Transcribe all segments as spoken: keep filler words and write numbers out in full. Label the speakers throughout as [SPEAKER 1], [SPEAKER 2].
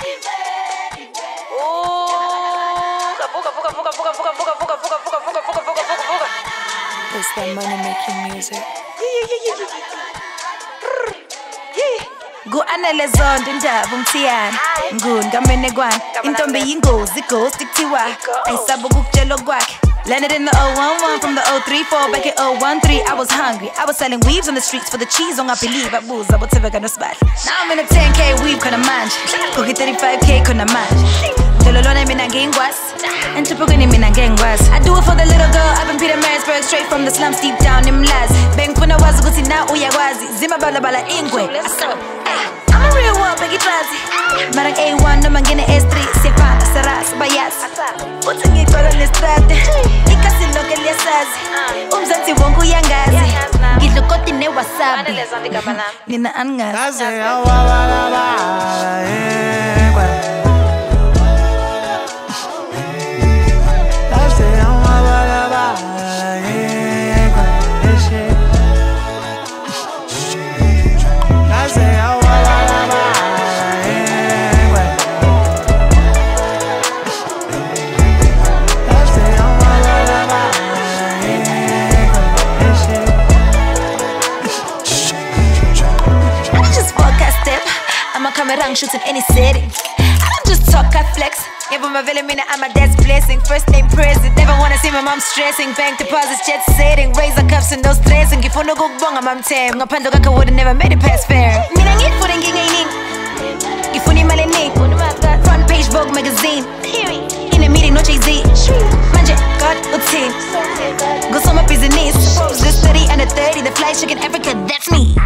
[SPEAKER 1] It's that money making music.
[SPEAKER 2] Gu-anele zonke indaba umthiyana ngungamene intombi yingozi ghost kuthiwa ayisaba ukukutshela kwakhe. Landed in the oh one one from the oh three four back in oh one three. I was hungry, I was selling weaves on the streets for the cheese. Don't I believe I booze, I whatever gonna spot. Now I'm in a ten K weave, kona manje. Go get thirty-five K, kona manje. Dololona mina ngengwas, and Tupugani mina ngengwas. I do it for the little girl up in Peter Marisburg, straight from the slums deep down in Mlazi. Bang funa wazi guti na uyakwazi. Zima bala bala ingwe. I'm a real one, big classy. Marang A one, no mangene S three. Sefana, Saras, Bayas. Uthi ngigcwala nestrate. Ikasi lonke liyasazi. Umzansi wonke uyangazi. Ngidla ukoti newasabi. Nina angazi. I'm shooting any setting. I don't just talk, I flex. Even my villain, I'm a dad's blessing. First name present. Never wanna see my mom stressing. Bank deposits, jet setting. Razor cuffs and no stressing. If you no go bong, I'm ten. Ngapando kaka would've never made it past fair. Mina ngit for the ngingaining. If you need my front page Vogue magazine. In a meeting, no Jay-Z. Manje, God, utin. Go so my business. This thirty and a thirty. The fly chicken Africa, that's me.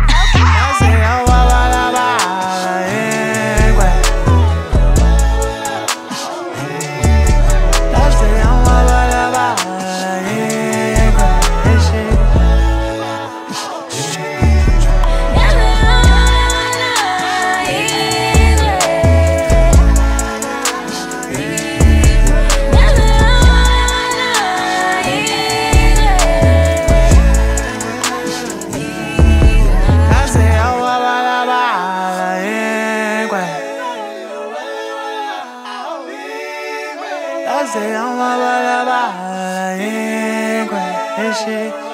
[SPEAKER 1] I say I'm a bala bala, yeah,